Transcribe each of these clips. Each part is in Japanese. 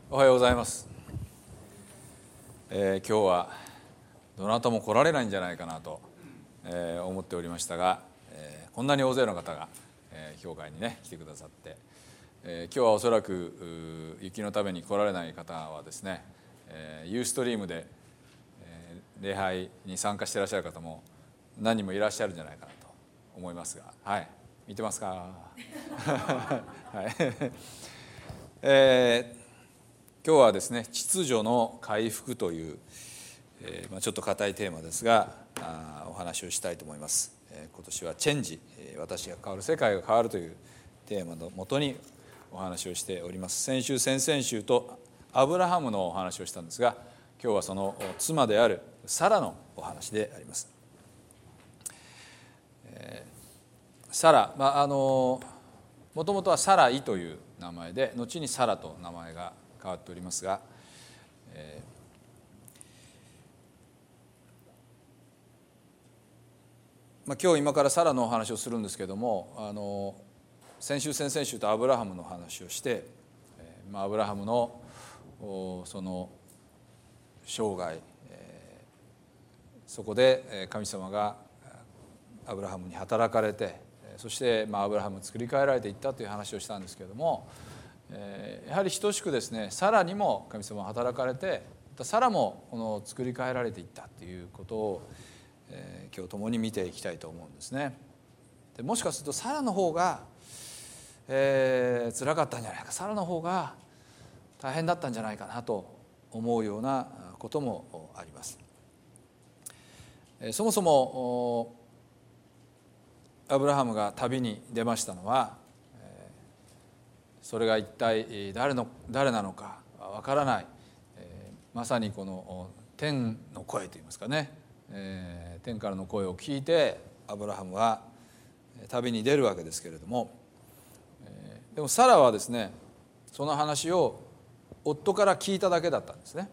おはようございます。今日はどなたも来られないんじゃないかなと、思っておりましたが、こんなに大勢の方が、教会にね来てくださって、今日はおそらく雪のために来られない方はですね、ユーストリームで、礼拝に参加していらっしゃる方も何人もいらっしゃるんじゃないかなと思いますが、はい、見てますか？はい。今日はですね、秩序の回復という、ちょっと固いテーマですが、お話をしたいと思います。今年はチェンジ、私が変わる世界が変わるというテーマのもとにお話をしております。先週先々週とアブラハムのお話をしたんですが、今日はその妻であるサラのお話であります。サラ、もともとはサライという名前で、後にサラと名前が変わっておりますが、今日今からサラのお話をするんですけども、先週先々週とアブラハムの話をして、アブラハムのその生涯、そこで神様がアブラハムに働かれて、そしてアブラハム作り変えられていったという話をしたんですけれども、やはり等しくですね、サラにも神様は働かれて、サラもこの作り変えられていったということを、今日共に見ていきたいと思うんですね。でもしかするとサラの方が、辛かったんじゃないか、サラの方が大変だったんじゃないかなと思うようなこともあります。そもそもアブラハムが旅に出ましたのは、それが一体誰なのかわからない、まさにこの天の声といいますかね、天からの声を聞いてアブラハムは旅に出るわけですけれども、でもサラはですね、その話を夫から聞いただけだったんですね。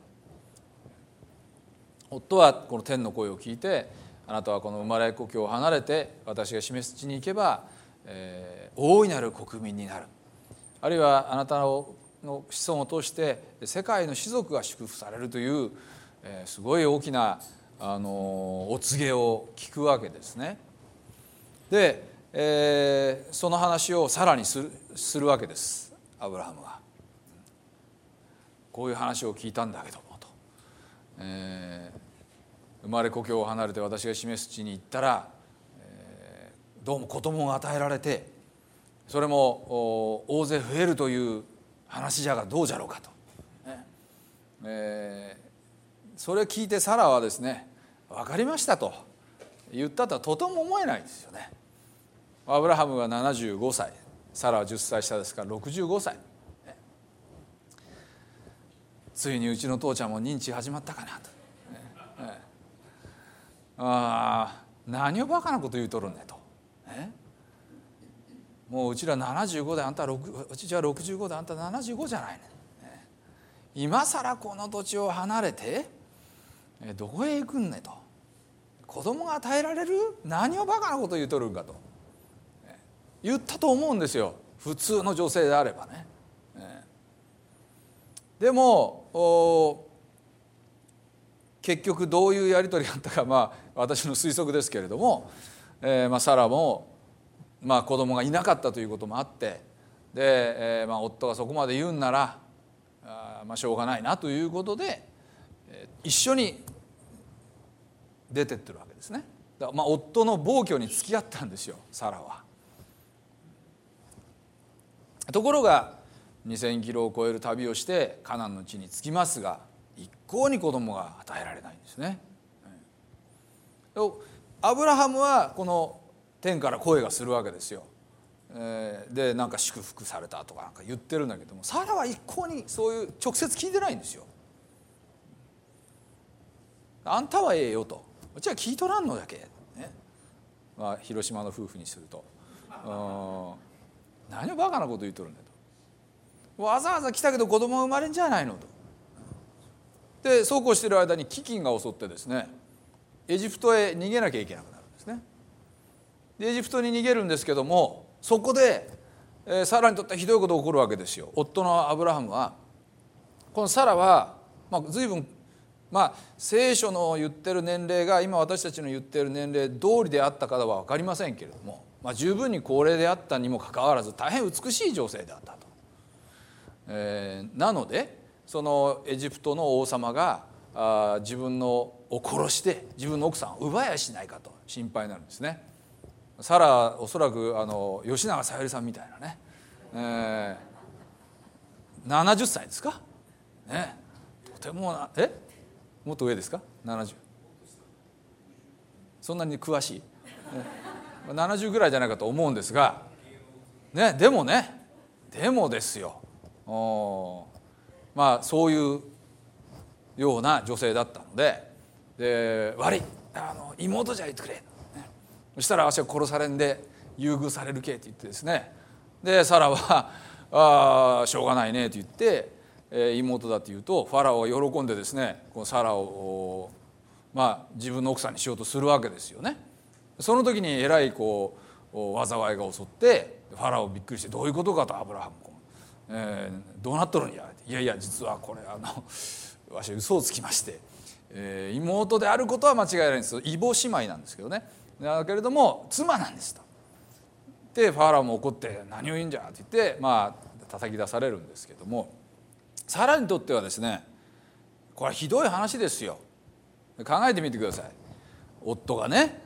夫はこの天の声を聞いて、あなたはこの生まれ故郷を離れて私が示す地に行けば、大いなる国民になる、あるいはあなたの子孫を通して世界の士族が祝福されるという、すごい大きなお告げを聞くわけですね。で、その話をさらにするわけです、アブラハムは。こういう話を聞いたんだけどもと、生まれ故郷を離れて私が示す地に行ったら、どうも子供が与えられて、それも大勢増えるという話じゃがどうじゃろうかと、それを聞いてサラはですね、分かりましたと言ったとはとても思えないんですよね。アブラハムは75歳、サラは10歳下ですから65歳、ついにうちの父ちゃんも認知始まったかなと、何をバカなこと言うとるんねと、もううちら75であんたうちは65であんた75じゃないね。今さらこの土地を離れてどこへ行くんねと、子供が与えられる、何をバカなこと言うとるんかと言ったと思うんですよ、普通の女性であればね。でも結局どういうやり取りがあったか、私の推測ですけれども、サラも子供がいなかったということもあって、で、夫がそこまで言うんならしょうがないなということで、一緒に出てってるわけですね。だから夫の暴挙に付き合ったんですよ、サラは。ところが2000キロを超える旅をしてカナンの地に着きますが、一向に子供が与えられないんですね。アブラハムはこの天から声がするわけですよ。でなんか祝福されたとかなんか言ってるんだけども、サラは一向にそういう直接聞いてないんですよ。あんたはええよと、うちは聞いとらんのだけ、ね、広島の夫婦にすると、何をバカなこと言うとるんだと、わざわざ来たけど子供が生まれんじゃないのと。でそうこうしている間に飢饉が襲ってですね、エジプトへ逃げなきゃいけなくなるんですね。でエジプトに逃げるんですけども、そこでサラにとってはひどいことが起こるわけですよ。夫のアブラハムはこのサラは、随分聖書の言ってる年齢が今私たちの言ってる年齢通りであったかは分かりませんけれども、十分に高齢であったにもかかわらず大変美しい女性であったと。なのでそのエジプトの王様が自分を殺して自分の奥さんを奪いやしないかと心配になるんですね。サラはおそらく吉永小百合さんみたいなね、70歳ですかね。とてももっと上ですか70。そんなに詳しい、70ぐらいじゃないかと思うんですが、でもですよ、そういうような女性だったので、悪い妹じゃ言ってくれ、そしたら私は殺されんで優遇されるけって言ってですね、でサラはしょうがないねと言って、妹だと言うとファラオは喜んでですね、このサラを自分の奥さんにしようとするわけですよね。その時にえらい災いが襲ってファラオびっくりして、どういうことかとアブラハム、どうなっとるんや、いやいや実はこれわし嘘をつきまして、妹であることは間違いないんですよ。異母姉妹なんですけどね、だけれども妻なんですと。でファラオも怒って何を言うんじゃって言って叩き出されるんですけども、サラにとってはですね、これはひどい話ですよ。考えてみてください。夫がね、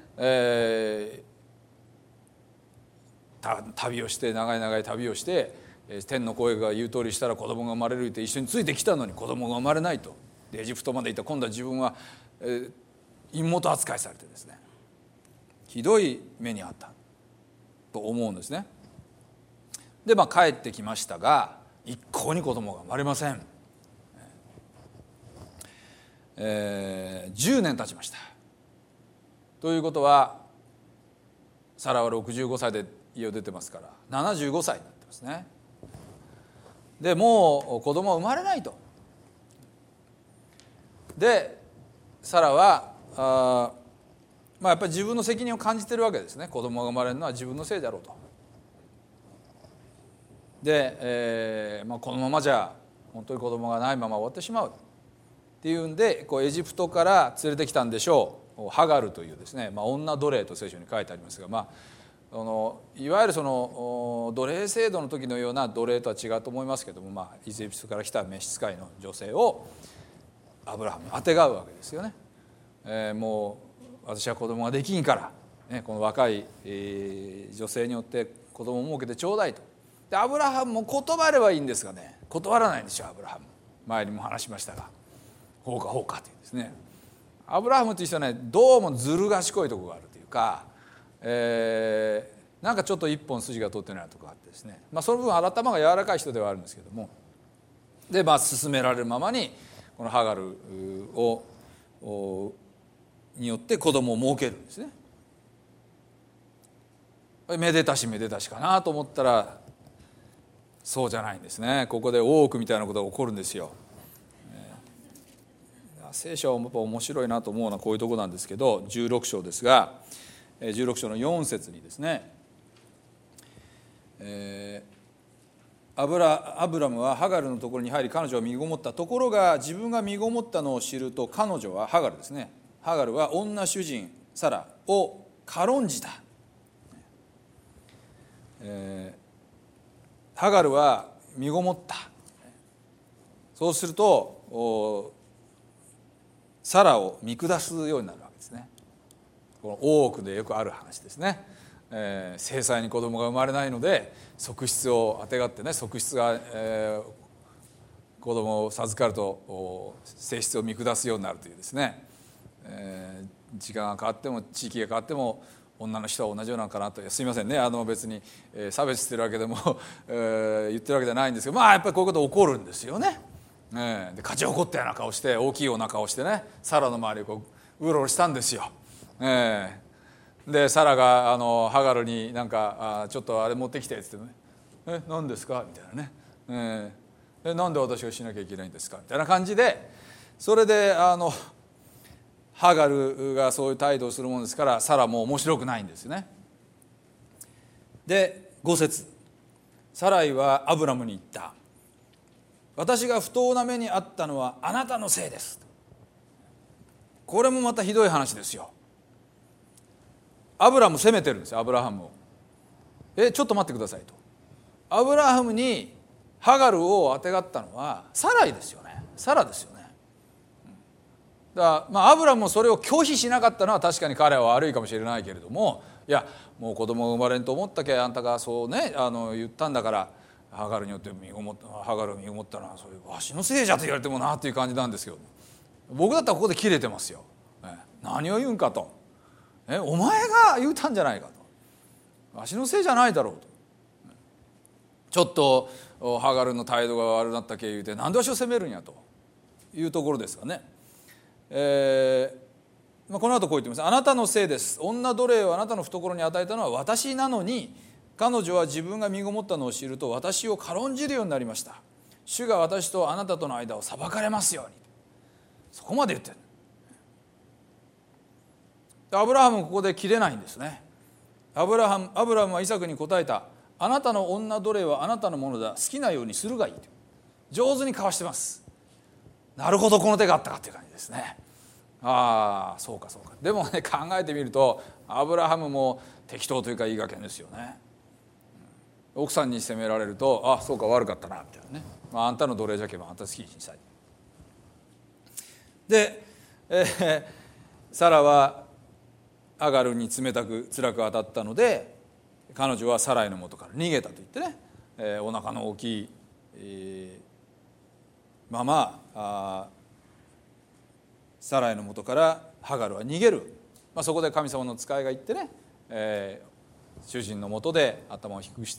旅をして長い旅をして、天の声が言う通りしたら子供が生まれるって一緒についてきたのに子供が生まれないと。でエジプトまで行った今度は自分は、妹扱いされてですね、ひどい目にあったと思うんですね。で帰ってきましたが一向に子供が生まれません。10年経ちました。ということはサラは65歳で家を出てますから75歳になってますね。でもう子供は生まれないと。でサラはやっぱり自分の責任を感じてるわけですね。子供が生まれるのは自分のせいだろうと。で、このままじゃ本当に子供がないまま終わってしまうっていうんで、エジプトから連れてきたんでしょうハガルというですね、女奴隷と聖書に書いてありますが、いわゆるその奴隷制度の時のような奴隷とは違うと思いますけども、エジプトから来た召使いの女性をアブラハムにあてがうわけですよね。もう私は子供ができんから、この若い、女性によって子供を設けてちょうだいと。でアブラハムも断ればいいんですがね、断らないんですよアブラハム。前にも話しましたが、ほうかほうかというですね、アブラハムという人はね、どうもずる賢いところがあるというか、なんかちょっと一本筋が通ってないところがあってですね、その分頭が柔らかい人ではあるんですけども、で進められるままにこのハガルによって子供を設けるんですね。めでたしかなと思ったらそうじゃないんですね。ここで大奥みたいなことが起こるんですよ。聖書はやっぱ面白いなと思うのはこういうところなんですけど、16章ですが16章の4節にですね、アブラムはハガルのところに入り彼女を身ごもった。ところが自分が身ごもったのを知ると彼女はハガルですね、ハガルは女主人サラを軽んじた。ハガルは身ごもった。そうするとサラを見下すようになるわけですね。この大奥でよくある話ですね。正妻に子供が生まれないので側室をあてがってね、側室が、子供を授かると正室を見下すようになるというですね、時間が変わっても地域が変わっても女の人は同じようなのかなと。すいませんね、別に差別してるわけでも言ってるわけじゃないんですけど、やっぱりこういうこと起こるんですよね。で勝ち誇ったような顔して、大きいお腹をしてね、サラの周りをうろうろしたんですよ。でサラがハガルになんかちょっとあれ持ってきてって言ってね、何ですかみたいなね、なんで私がしなきゃいけないんですかみたいな感じで、それでハガルがそういう態度をするものですからサラも面白くないんですよね。で5節、サライはアブラムに言った。 私が不当な目にあったのはあなたのせいです。これもまたひどい話ですよ。アブラハム責めてるんですよ、アブラハムを。ちょっと待ってくださいと。アブラハムにハガルをあてがったのはサライですよね。サラですよね。だからアブラハムもそれを拒否しなかったのは確かに彼は悪いかもしれないけれども、いやもう子供が生まれんと思ったけあんたがそうね言ったんだから、ハガルによってハガルを身ごもったのはそれわしのせいじゃと言われてもなっていう感じなんですけど、僕だったらここで切れてますよ。何を言うんかと。お前が言うたんじゃないかと。わしのせいじゃないだろうと。ちょっとハガルの態度が悪くなったけ言うて何でわしを責めるんやというところですかね。この後こう言ってます。あなたのせいです。女奴隷をあなたの懐に与えたのは私なのに、彼女は自分が身ごもったのを知ると私を軽んじるようになりました。主が私とあなたとの間を裁かれますように。そこまで言ってる。アブラハムもここで切れないんですね。アブラハムはイサクに答えた。あなたの女奴隷はあなたのものだ。好きなようにするがいい。上手に交わしてます。なるほど、この手があったかっていう感じですね。ああそうかそうか。でもね、考えてみるとアブラハムも適当というかいい加減ですよね。奥さんに責められると、あそうか悪かったなみたいなね、あんたの奴隷じゃけばあんた好きにしたい。で、サラはアガルに辛く当たったので、彼女はサライの元から逃げたと言ってね、お腹の大きい、ままサライの元からハガルは逃げる。そこで神様の使いが言ってね、主人の元で頭を低くして、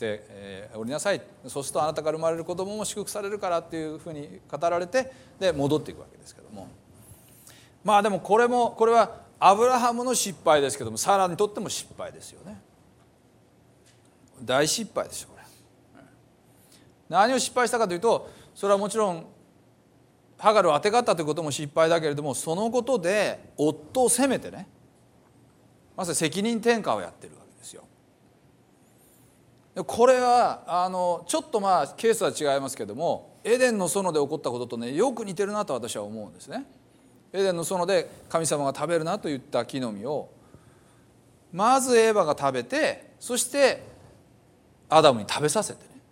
おりなさい。そうするとあなたから生まれる子供も祝福されるからっていうふうに語られて、で戻っていくわけですけども、でもこれはアブラハムの失敗ですけども、サラにとっても失敗ですよね。大失敗ですよこれ。何を失敗したかというと、それはもちろんハガルをあてがったということも失敗だけれども、そのことで夫を責めてね、まさに責任転嫁をやってるわけですよ。これはちょっとケースは違いますけども、エデンの園で起こったこととねよく似てるなと私は思うんですね。エデンの園で神様が食べるなと言った木の実をまずエヴァが食べて、そしてアダムに食べさせてね、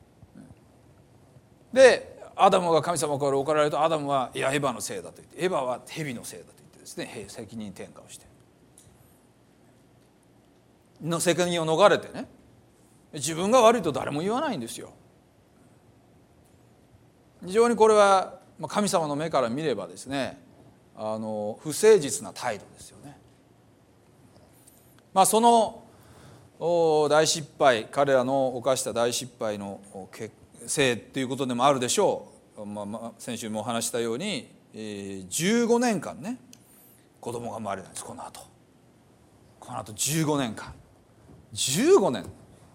でアダムが神様から怒られると、アダムはいやエヴァのせいだと言って、エヴァは蛇のせいだと言ってですね、責任転嫁をしての責任を逃れてね、自分が悪いと誰も言わないんですよ。非常にこれは神様の目から見ればですね、不誠実な態度ですよね。その大失敗、彼らの犯した大失敗のせいということでもあるでしょう。先週もお話したように、15年間ね子供が生まれないんです。この後15年間、15年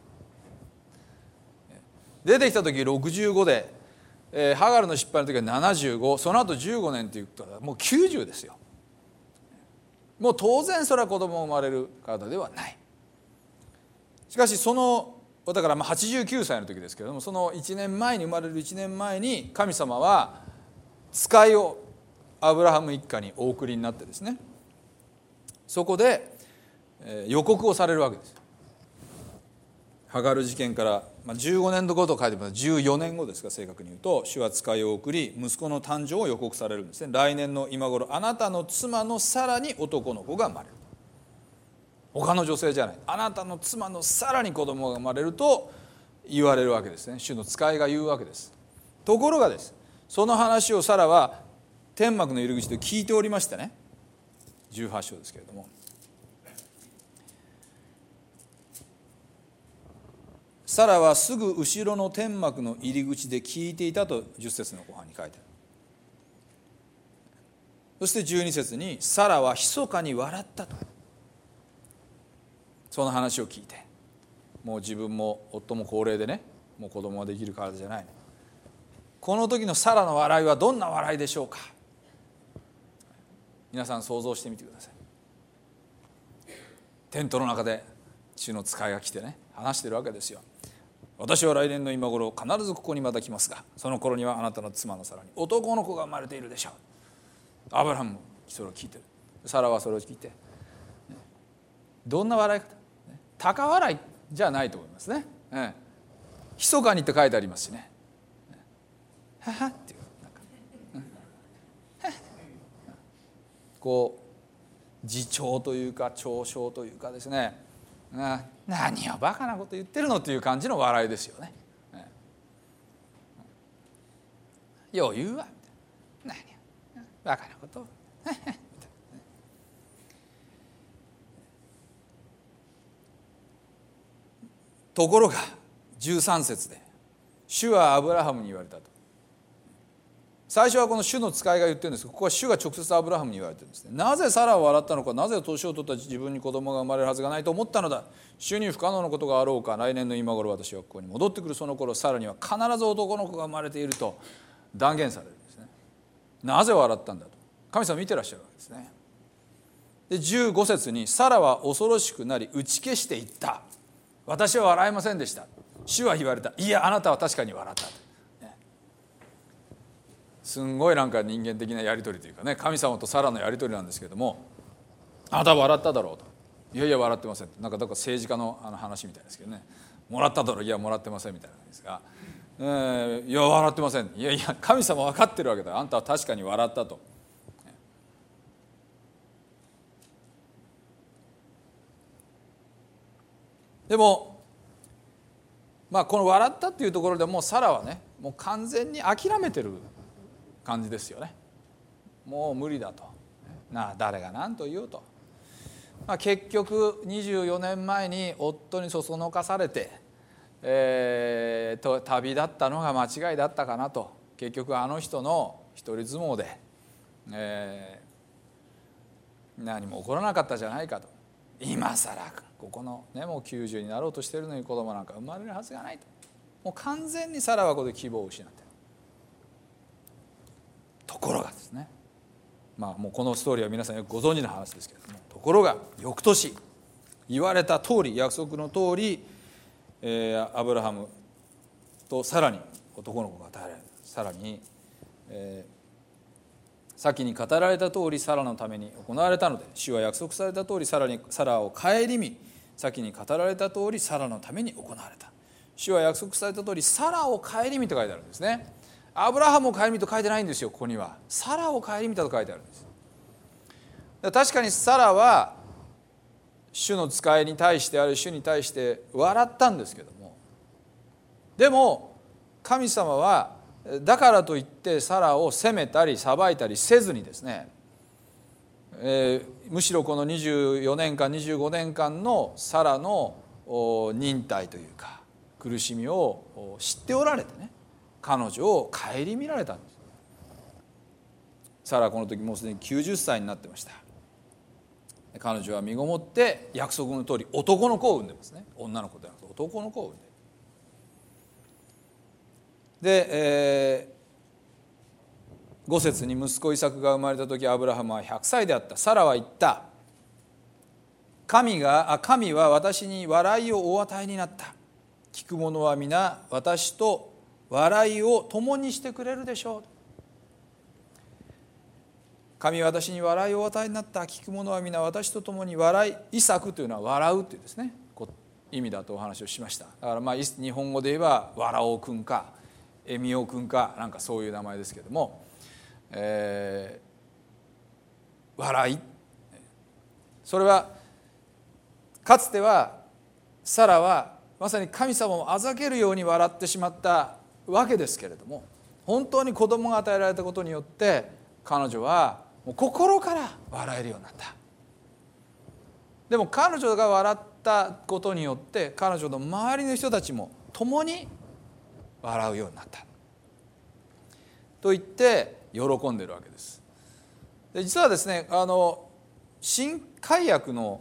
出てきた時65で、ハガルの失敗の時は75、その後15年ということはもう90ですよ。もう当然それは子供が生まれる方ではない。しかしだから89歳の時ですけれども、その1年前に生まれる1年前に神様は使いをアブラハム一家にお送りになってですね、そこで予告をされるわけです。ハガル事件から15年後と書いてます。14年後ですが、正確に言うと主は使いを送り息子の誕生を予告されるんですね。来年の今頃あなたの妻のサラに男の子が生まれる。他の女性じゃない、あなたの妻のサラに子供が生まれると言われるわけですね。主の使いが言うわけです。ところがです、その話をサラは天幕の入り口で聞いておりましてね、18章ですけれども、サラはすぐ後ろの天幕の入り口で聞いていたと10節の後半に書いてある。そして12節にサラは密かに笑ったと。その話を聞いて、もう自分も夫も高齢でね、もう子供ができる体じゃない。この時のサラの笑いはどんな笑いでしょうか。皆さん想像してみてください。テントの中で主の使いが来てね話してるわけですよ。 私は来年の今頃必ずここにまた来ますが、その頃にはあなたの妻のサラに男の子が生まれているでしょう。アブラハムもそれを聞いてる。サラはそれを聞いて、どんな笑い方、高笑いじゃないと思いますね。密かにって書いてありますしね。ははっていうこう自重というか嘲笑というかですね、何をバカなこと言ってるのという感じの笑いですよね。余裕は何バカなことところが13節で主はアブラハムに言われたと。最初はこの主の使いが言ってるんですが、ここは主が直接アブラハムに言われてるんですね。なぜサラを笑ったのか、なぜ年を取った自分に子供が生まれるはずがないと思ったのだ。主に不可能なことがあろうか。来年の今頃私はここに戻ってくるその頃、サラには必ず男の子が生まれていると断言されるんですね。なぜ笑ったんだと神様見てらっしゃるわけですね。で15節にサラは恐ろしくなり打ち消していった。私は笑いませんでした。主は言われた。いやあなたは確かに笑った。すんごいなんか人間的なやり取りというかね、神様とサラのやり取りなんですけども、あなたは笑っただろうと。いやいや笑ってません。なんか政治家の話みたいですけどね、もらっただろう、いやもらってませんみたいなんですが、いや笑ってません。いやいや神様分かってるわけだ。あんたは確かに笑ったと。でもこの笑ったっていうところでもうサラはね、もう完全に諦めてる感じですよね。もう無理だと、誰が何と言おうと、結局24年前に夫にそそのかされて、旅立ったのが間違いだったかなと。結局あの人の一人相撲で、何も起こらなかったじゃないかと。今更ここの、もう90になろうとしているのに子供なんか生まれるはずがないと。もう完全にサラはここで希望を失っている。ところがですね、もうこのストーリーは皆さんよくご存知の話ですけれども、ところが翌年言われた通り、約束の通り、アブラハムとサラに男の子が与えられる。さらに、先に語られた通りサラのために行われたので、主は約束された通りサラを顧み、先に語られた通りサラのために行われた。主は約束された通りサラを顧みと書いてあるんですね。アブラハムを顧みと書いてないんですよ。ここにはサラを顧みたと書いてあるんです。確かにサラは主の使いに対して、ある主に対して笑ったんですけども、でも神様はだからといってサラを責めたり裁いたりせずにですね、むしろこの24年間25年間のサラの忍耐というか苦しみを知っておられてね、彼女を顧みられたんです。サラはこの時もうすでに90歳になってました。彼女は身ごもって約束の通り男の子を産んでますね。女の子ではなくて男の子を産んで、で、5節に息子イサクが生まれた時アブラハムは100歳であった。サラは言った。神は私に笑いをお与えになった。聞く者は皆私と笑いを共にしてくれるでしょう。神は私に笑いをお与えになった。聞く者は皆私と共に笑い、イサクというのは笑うというですね意味だとお話をしました。だから日本語で言えば笑おうくんかエミオくんかなんかそういう名前ですけども、笑い、それはかつてはサラはまさに神様をあざけるように笑ってしまったわけですけれども、本当に子供が与えられたことによって彼女はもう心から笑えるようになった。でも彼女が笑ったことによって彼女の周りの人たちも共に笑うようになったと言って喜んでいるわけです。で実はですね、新改約の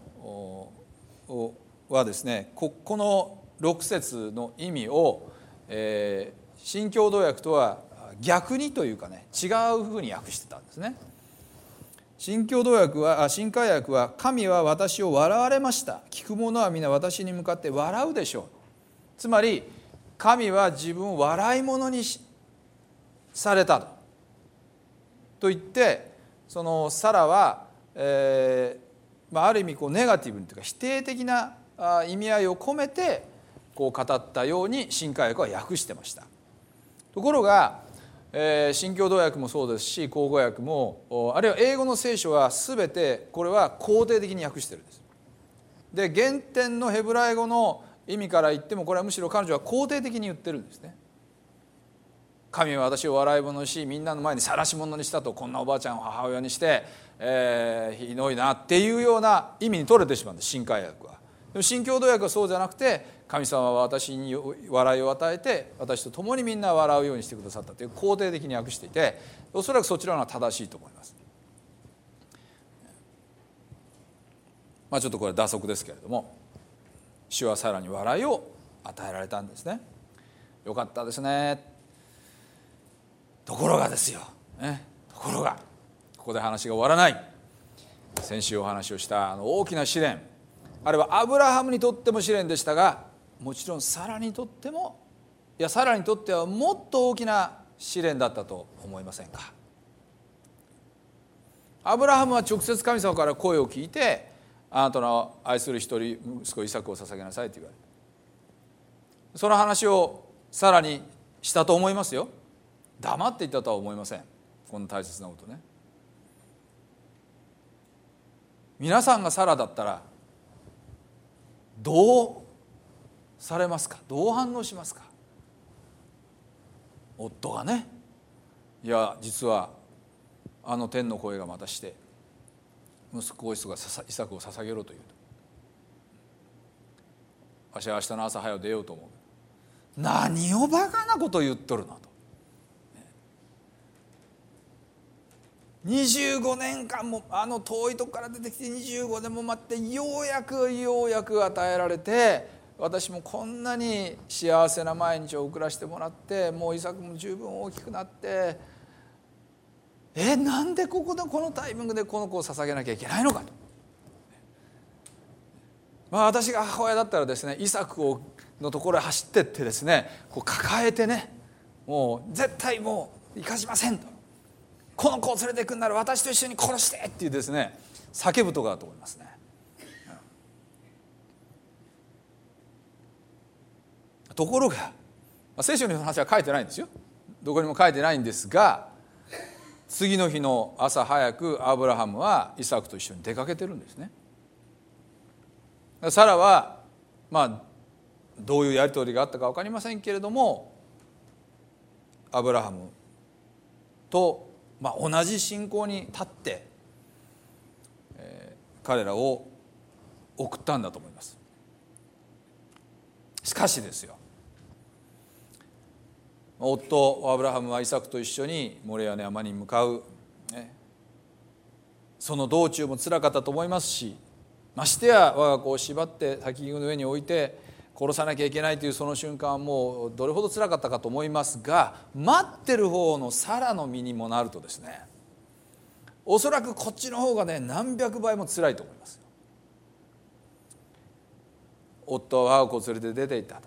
はですね、この6節の意味を、新共同訳とは逆にというかね、違うふうに訳してたんですね。新改訳は神は私を笑われました。聞く者は皆私に向かって笑うでしょう。つまり神は自分を笑い物にされたと言って、そのサラは、ある意味ネガティブにというか否定的な意味合いを込めて語ったように新海訳は訳してました。ところが、新共同訳もそうですし口語訳もあるいは英語の聖書は全てこれは肯定的に訳してるんです。で、原点のヘブライ語の意味から言ってもこれはむしろ彼女は肯定的に言ってるんですね。神は私を笑い物にしみんなの前に晒し者にしたと、こんなおばあちゃんを母親にして、ひどいなっていうような意味に取れてしまうんです、新海訳は。でも新共同訳はそうじゃなくて、神様は私に笑いを与えて私と共にみんな笑うようにしてくださったという肯定的に訳していて、おそらくそちらのが正しいと思います。ちょっとこれ打足ですけれども、主はさらに笑いを与えられたんですね。よかったですね。ところがですよ、ところがここで話が終わらない。先週お話をした大きな試練、あれはアブラハムにとっても試練でしたが、もちろんサラにとっても、サラにとってはもっと大きな試練だったと思いませんか。アブラハムは直接神様から声を聞いて、あなたの愛する一人息子イサクを捧げなさいと言われた。その話をサラにしたと思いますよ。黙っていたとは思いません。こんな大切なことね。皆さんがサラだったらどうされますか。どう反応しますか。夫がね、いや実は天の声がまたして息子イサクを捧げろと言うと、私は明日の朝早く出ようと思う。何をバカなこと言っとるのと。25年間も遠いとこから出てきて25年も待ってようやく与えられて、私もこんなに幸せな毎日を送らせてもらって、もうイサクも十分大きくなって、なんでこのタイミングでこの子を捧げなきゃいけないのかと。私が母親だったらですね、イサクのところへ走ってってですね、抱えてね、もう絶対もう生かしませんと、この子を連れてくんなら私と一緒に殺してっていうですね、叫ぶとこだと思いますね。ところが聖書の話は書いてないんですよ。どこにも書いてないんですが、次の日の朝早くアブラハムはイサクと一緒に出かけてるんですね。サラはどういうやり取りがあったか分かりませんけれども、アブラハムと同じ信仰に立って、彼らを送ったんだと思います。しかしですよ、夫アブラハムはイサクと一緒にモレアの山に向かう、その道中も辛かったと思いますし、ましてや我が子を縛って焚き木の上に置いて殺さなきゃいけないというその瞬間はもうどれほど辛かったかと思いますが、待ってる方のサラの身にもなるとですね、おそらくこっちの方がね何百倍も辛いと思います。夫は我が子を連れて出て行ったと、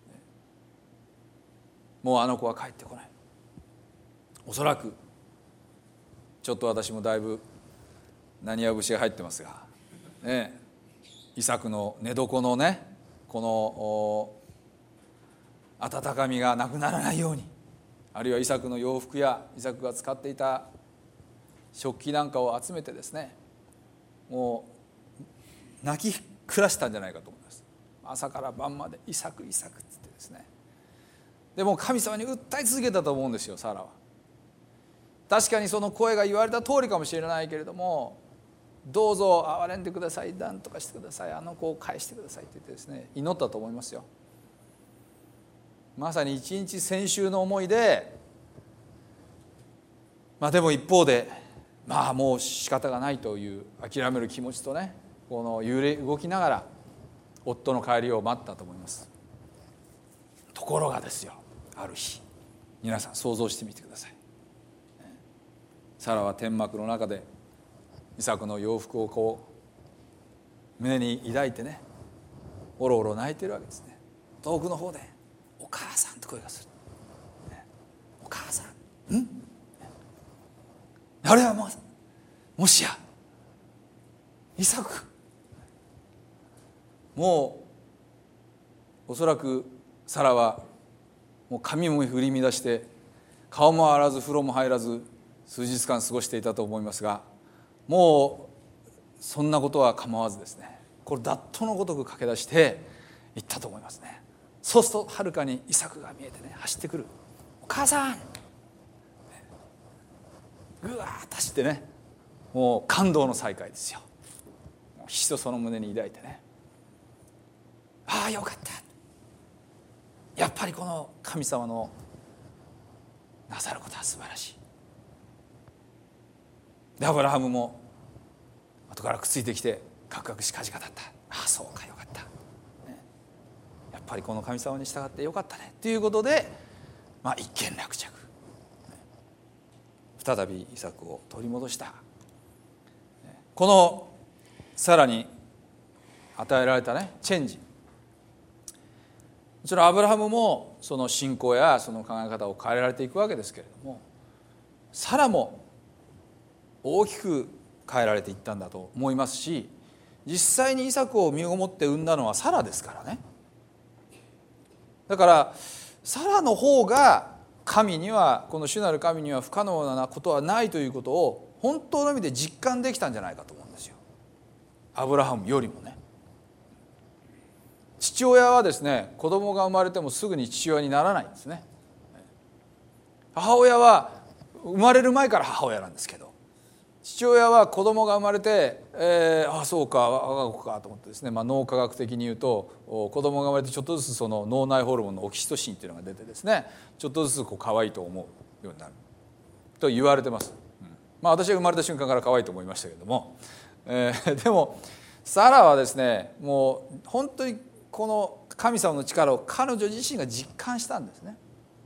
もうあの子は帰ってこない。おそらくちょっと私もだいぶ何や節が入ってますが、イサクの寝床のねこの温かみがなくならないように、あるいはイサクの洋服やイサクが使っていた食器なんかを集めてですね、もう泣き暮らしたんじゃないかと思います。朝から晩までイサクイサクって言ってですね、でも神様に訴え続けたと思うんですよ、サラは。確かにその声が言われた通りかもしれないけれども、どうぞ憐れんでください、何とかしてください、あの子を返してくださいって言ってですね、祈ったと思いますよ。まさに一日先週の思いで、でも一方でもう仕方がないという諦める気持ちとね、この揺れ動きながら夫の帰りを待ったと思います。ところがですよ、ある日、皆さん想像してみてください。サラは天幕の中でイサクの洋服を胸に抱いてね、おろおろ泣いてるわけですね。遠くの方でお母さんと声がする。お母さん、あれはもしやイサク。もうおそらくサラはもう髪も振り乱して顔も洗わず風呂も入らず数日間過ごしていたと思いますが、もうそんなことは構わずですね、これダットのごとく駆け出していったと思いますね。そうするとはるかにイサクが見えてね、走ってくる。お母さん、ぐわーっと走ってね、もう感動の再会ですよ。ひそその胸に抱いてね、ああよかった、やっぱりこの神様のなさることは素晴らしい。でアブラハムも後からくっついてきてカクカクしかじかだった。ああそうかよかった、やっぱりこの神様に従ってよかったねということで、一件落着、再びイサクを取り戻した。このさらに与えられたねチェンジ、もちろんアブラハムもその信仰やその考え方を変えられていくわけですけれども、サラも大きく変えられていったんだと思いますし、実際にイサクを身ごもって産んだのはサラですからね。だからサラの方が神には、この主なる神には不可能なことはないということを本当の意味で実感できたんじゃないかと思うんですよ、アブラハムよりもね。父親はですね、子供が生まれてもすぐに父親にならないんですね。母親は生まれる前から母親なんですけど、父親は子供が生まれて、ああそうか我が子かと思ってですね、脳科学的に言うと子供が生まれてちょっとずつその脳内ホルモンのオキシトシンというのが出てですね、ちょっとずつ可愛いと思うようになると言われてます。私は生まれた瞬間から可愛いと思いましたけれども、でもサラはですね、もう本当にこの神様の力を彼女自身が実感したんですね。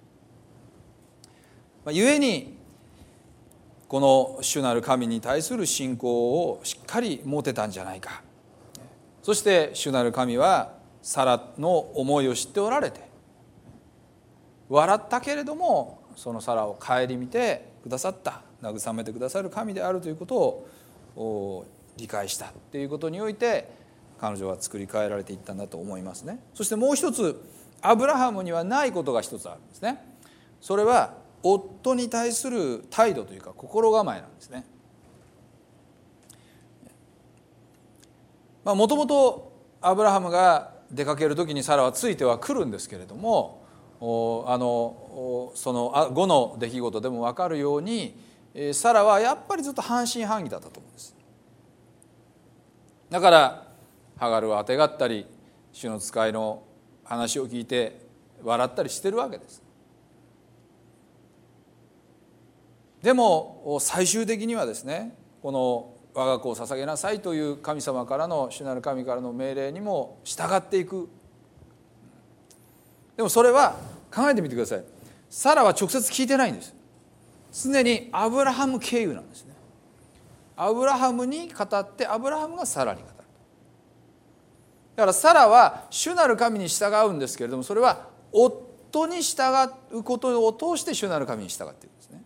故にこの主なる神に対する信仰をしっかり持てたんじゃないか。そして主なる神はサラの思いを知っておられて、笑ったけれどもそのサラを顧みてくださった、慰めてくださる神であるということを理解したということにおいて、彼女は作り変えられていったんだと思いますね。そしてもう一つ、アブラハムにはないことが一つあるんですね。それは夫に対する態度というか心構えなんですね。もともとアブラハムが出かける時にサラはついてはくるんですけれども、その後の出来事でも分かるように、サラはやっぱりずっと半信半疑だったと思うんです。だからハガルはあてがったり、主の使いの話を聞いて笑ったりしてるわけです。でも最終的にはですね、この我が子を捧げなさいという神様からの、主なる神からの命令にも従っていく。でもそれは考えてみてください。サラは直接聞いてないんです。常にアブラハム経由なんですね。アブラハムに語って、アブラハムがサラに語る。だからサラは主なる神に従うんですけれども、それは夫に従うことを通して主なる神に従っているんですね。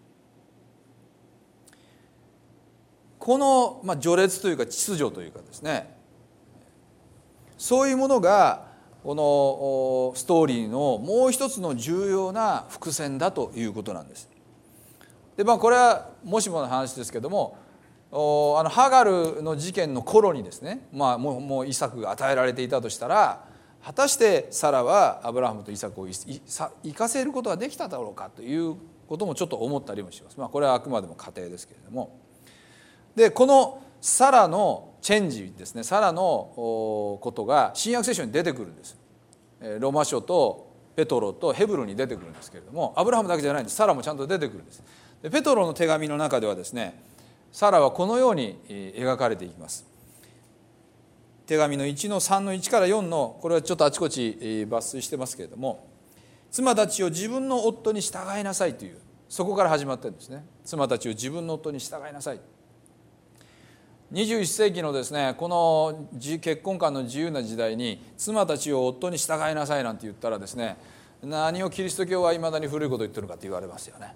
この序列というか秩序というかですね、そういうものがこのストーリーのもう一つの重要な伏線だということなんです。でこれはもしもの話ですけども、ハガルの事件の頃にですね、もうイサクが与えられていたとしたら、果たしてサラはアブラハムとイサクを生かせることができただろうかということもちょっと思ったりもします。これはあくまでも仮定ですけれども、でこのサラのチェンジですね、サラのことが新約聖書に出てくるんです。ローマ書とペトロとヘブルに出てくるんですけれども、アブラハムだけじゃないんです。サラもちゃんと出てくるんです。でペトロの手紙の中ではですね、サラはこのように描かれていきます。手紙の1の3の1から4の、これはちょっとあちこち抜粋してますけれども、妻たちを自分の夫に従いなさいという、そこから始まってるんですね。妻たちを自分の夫に従いなさい。21世紀のですね、この結婚観の自由な時代に妻たちを夫に従いなさいなんて言ったらですね、 何をキリスト教はいまだに古いこと言ってるのかって言われますよね。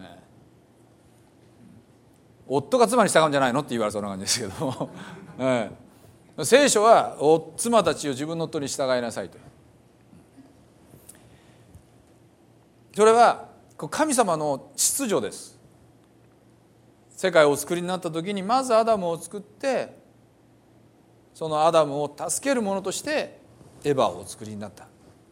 夫が妻に従うんじゃないのって言われそうな感じですけども、聖書は妻たちを自分の夫に従いなさいと。それは神様の秩序です。世界をお作りになった時にまずアダムを作って、そのアダムを助ける者としてエヴァをお作りになった。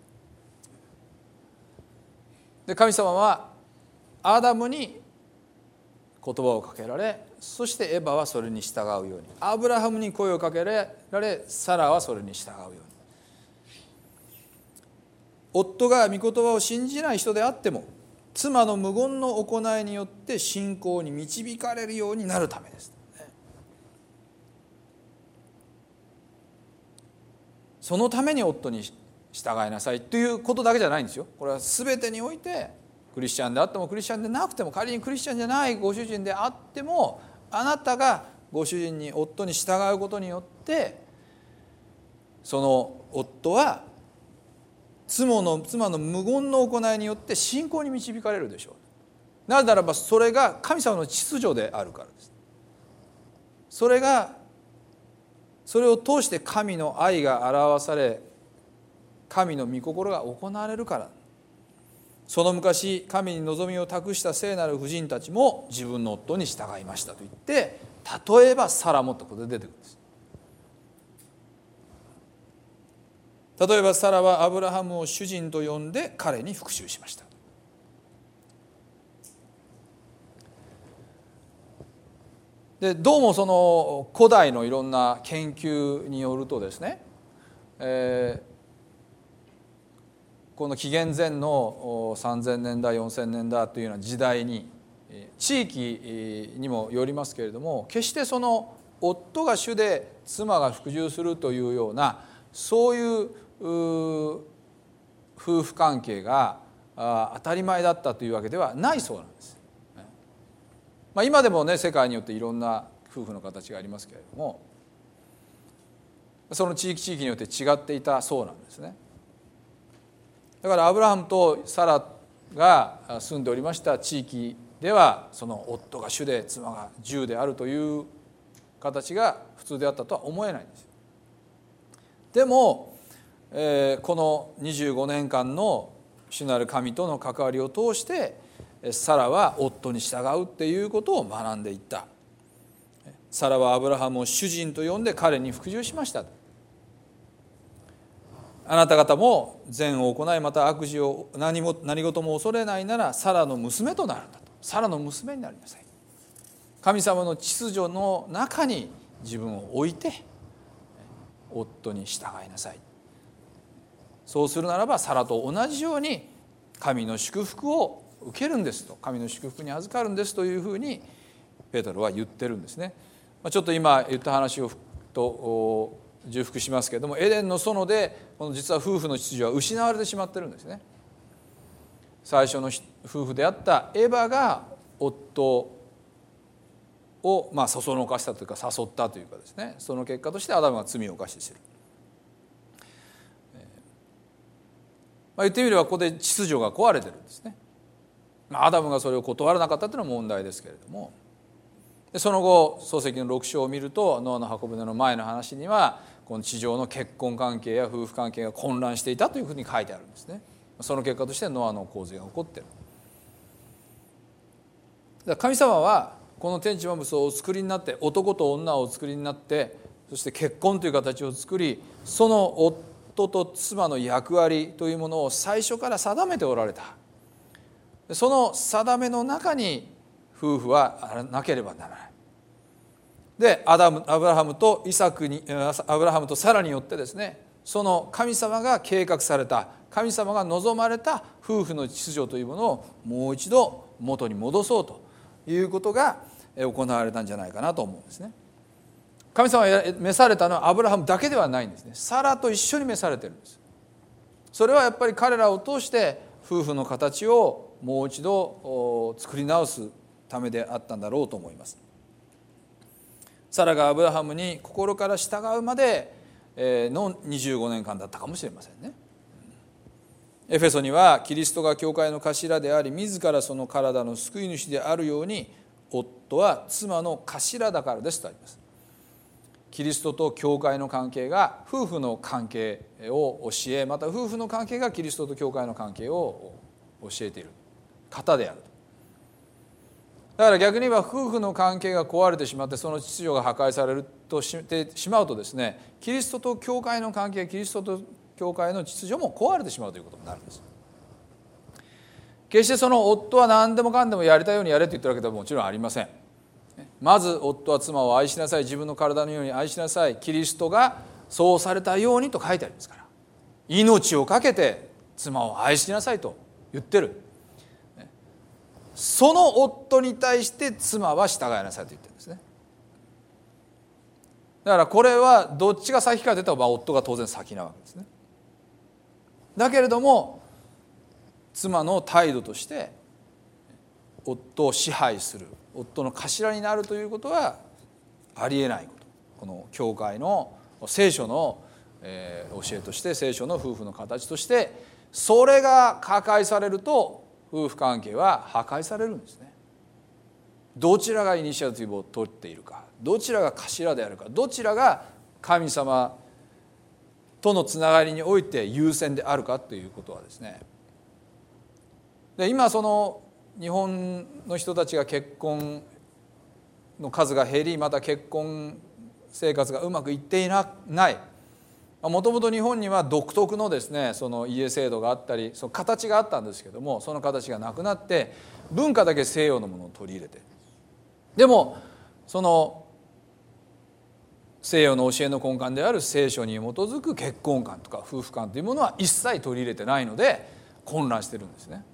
で神様はアダムに言葉をかけられ、そしてエヴァはそれに従うように、アブラハムに声をかけられ、サラはそれに従うように。夫が御言葉を信じない人であっても、妻の無言の行いによって信仰に導かれるようになるためです。そのために夫に従いなさいということだけじゃないんですよ。これは全てにおいて、クリスチャンであってもクリスチャンでなくても、仮にクリスチャンじゃないご主人であっても、あなたがご主人に、夫に従うことによって、その夫は妻の無言の行いによって信仰に導かれるでしょう。なぜならばそれが神様の秩序であるからです。それを通して神の愛が表され、神の御心が行われるから。その昔神に望みを託した聖なる婦人たちも自分の夫に従いましたと言って、例えばサラもってことで出てくるんです。例えばサラはアブラハムを主人と呼んで彼に復讐しました。でどうもその古代のいろんな研究によるとですね、この紀元前の3000年代4000年代というような時代に、地域にもよりますけれども、決してその夫が主で妻が服従するというような、そういう夫婦関係が当たり前だったというわけではないそうなんです。今でもね、世界によっていろんな夫婦の形がありますけれども、その地域によって違っていたそうなんですね。だからアブラハムとサラが住んでおりました地域では、その夫が主で妻が従であるという形が普通であったとは思えないんです。でも、この25年間の主なる神との関わりを通してサラは夫に従うっていうことを学んでいった。サラはアブラハムを主人と呼んで彼に服従しました。あなた方も善を行い、また悪事を何事も恐れないならサラの娘となるんだと。サラの娘になりなさい。神様の秩序の中に自分を置いて夫に従いなさい。そうするならばサラと同じように神の祝福を受けるんですと、神の祝福に預かるんですというふうにペテロは言ってるんですね。ちょっと今言った話をと重複しますけれども、エデンの園でこの実は夫婦の秩序は失われてしまってるんですね。最初の夫婦であったエバが夫をそそのかしたというか誘ったというかですね、その結果としてアダムが罪を犯している。言ってみればここで秩序が壊れてるんですね。アダムがそれを断らなかったというのは問題ですけれども、その後創世記の6章を見ると、ノアの箱舟の前の話にはこの地上の結婚関係や夫婦関係が混乱していたというふうに書いてあるんですね。その結果としてノアの洪水が起こっている。だから神様はこの天地万物をお作りになって、男と女をお作りになって、そして結婚という形を作り、その夫と妻の役割というものを最初から定めておられた。その定めの中に夫婦はなければならない。でアブラハムとサラによってですね、その神様が計画された、神様が望まれた夫婦の秩序というものをもう一度元に戻そうということが行われたんじゃないかなと思うんですね。神様が召されたのはアブラハムだけではないんですね。サラと一緒に召されているんです。それはやっぱり彼らを通して夫婦の形をもう一度作り直すためであったんだろうと思います。サラがアブラハムに心から従うまでの25年間だったかもしれませんね。 エフェソにはキリストが教会の頭であり自らその体の救い主であるように夫は妻の頭だからですとあります。キリストと教会の関係が夫婦の関係を教え、また夫婦の関係がキリストと教会の関係を教えている方である。だから逆に言えば夫婦の関係が壊れてしまってその秩序が破壊されるとしてしまうとですね、キリストと教会の関係、キリストと教会の秩序も壊れてしまうということになるんです。決してその夫は何でもかんでもやりたいようにやれと言ってるわけではもちろんありません。まず夫は妻を愛しなさい、自分の体のように愛しなさい、キリストがそうされたようにと書いてありますから、命を懸けて妻を愛しなさいと言ってる。その夫に対して妻は従いなさいと言ってるんですね。だからこれはどっちが先かというと、夫が当然先なわけですね。だけれども妻の態度として夫を支配する、夫の頭になるということはありえないこと。この教会の聖書の教えとして、聖書の夫婦の形として、それが破壊されると夫婦関係は破壊されるんですね。どちらがイニシアチブを取っているか、どちらが頭であるか、どちらが神様とのつながりにおいて優先であるかということはですね、で今その日本の人たちが結婚の数が減り、また結婚生活がうまくいっていない。もともと日本には独特のですね、その家制度があったり、その形があったんですけども、その形がなくなって文化だけ西洋のものを取り入れて、でもその西洋の教えの根幹である聖書に基づく結婚観とか夫婦観というものは一切取り入れてないので混乱してるんですね。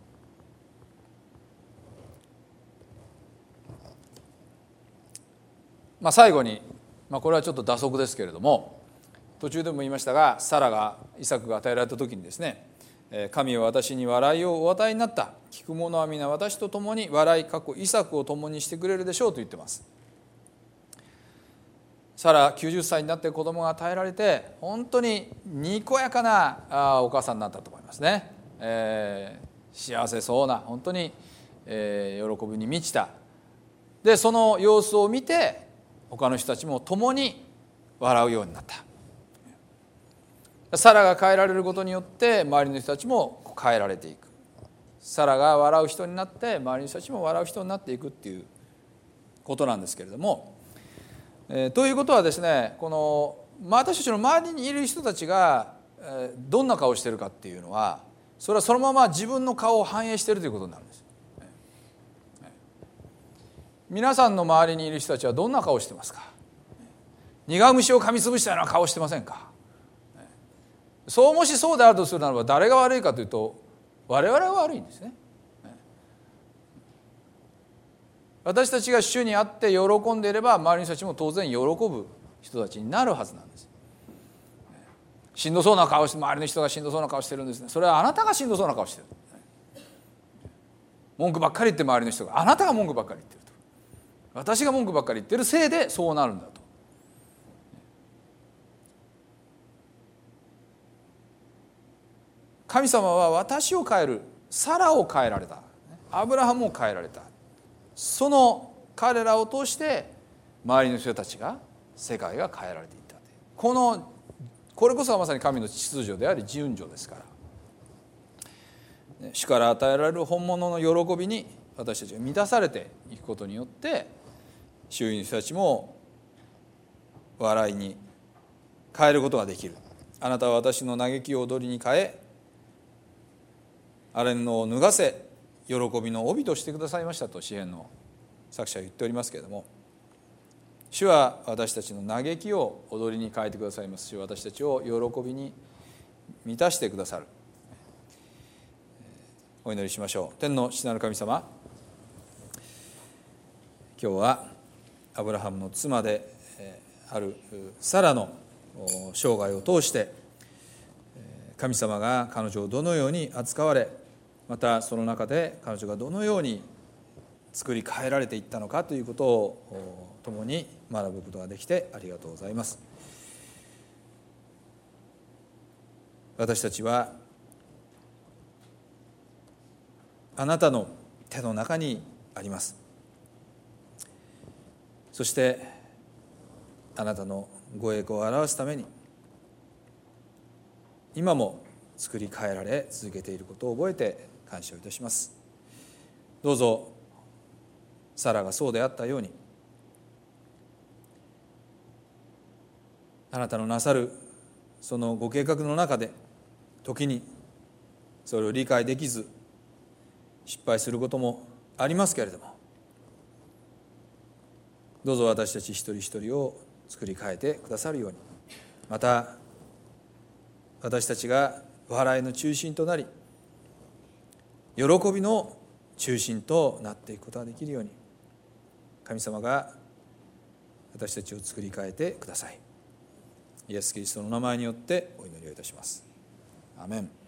最後に、これはちょっと打足ですけれども、途中でも言いましたが、サラがイサクが与えられた時にですね、神は私に笑いをお与えになった、聞く者は皆私と共に笑い、イサクを共にしてくれるでしょうと言ってます。サラ90歳になって子供が与えられて、本当ににこやかなお母さんになったと思いますね。幸せそうな、本当に喜びに満ちた。でその様子を見て他の人たちも共に笑うようになった。サラが変えられることによって周りの人たちも変えられていく。サラが笑う人になって周りの人たちも笑う人になっていくっていうことなんですけれども、ということはですね、この私たちの周りにいる人たちがどんな顔をしているかっていうのは、それはそのまま自分の顔を反映しているということになるんです。皆さんの周りにいる人たちはどんな顔をしてますか？苦虫を噛みつぶしたような顔をしてませんか？そうもしそうであるとするならば、誰が悪いかというと我々が悪いんですね。私たちが主にあって喜んでいれば、周りの人たちも当然喜ぶ人たちになるはずなんです。しんどそうな顔して、周りの人がしんどそうな顔してるんですね。それはあなたがしんどそうな顔してる。文句ばっかり言って周りの人が、あなたが文句ばっかり言ってると、私が文句ばっかり言ってるせいでそうなるんだと。神様は私を変える、サラを変えられた、アブラハムを変えられた。その彼らを通して周りの人たちが、世界が変えられていった。これこそがまさに神の秩序であり順序ですから、主から与えられる本物の喜びに私たちが満たされていくことによって、周囲の人たちも笑いに変えることができる。あなたは私の嘆きを踊りに変え、荒れ布を脱がせ、喜びの帯としてくださいましたと詩篇の作者は言っておりますけれども、主は私たちの嘆きを踊りに変えてくださいますし、私たちを喜びに満たしてくださる。お祈りしましょう。天の父なる神様、今日はアブラハムの妻であるサラの生涯を通して、神様が彼女をどのように扱われ、またその中で彼女がどのように作り変えられていったのかということを共に学ぶことができてありがとうございます。私たちはあなたの手の中にあります。そしてあなたのご栄光を表すために今も作り変えられ続けていることを覚えて感謝をいたします。どうぞサラがそうであったように、あなたのなさるそのご計画の中で時にそれを理解できず失敗することもありますけれども、どうぞ私たち一人一人を作り変えてくださるように、また私たちが笑いの中心となり喜びの中心となっていくことができるように、神様が私たちを作り変えてください。イエス・キリストの名前によってお祈りをいたします。アメン。